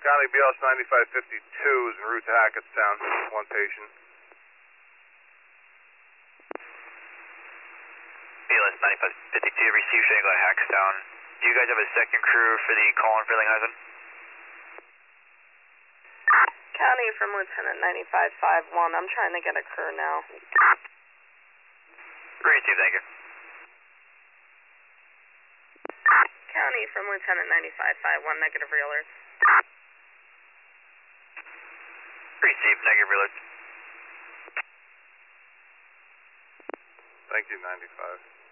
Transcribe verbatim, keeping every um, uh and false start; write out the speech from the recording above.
County B L S ninety-five fifty-two is en route to Hackettstown, one patient. B L S ninety-five fifty-two, received Shanghai Hackettstown. Do you guys have a second crew for the call in Frelinghuysen? County from Lieutenant ninety-five fifty-one. I'm trying to get a crew now. Received, thank you. County from Lieutenant ninety-five fifty-one, negative real alerts. Received, negative alerts. Thank you, ninety-five.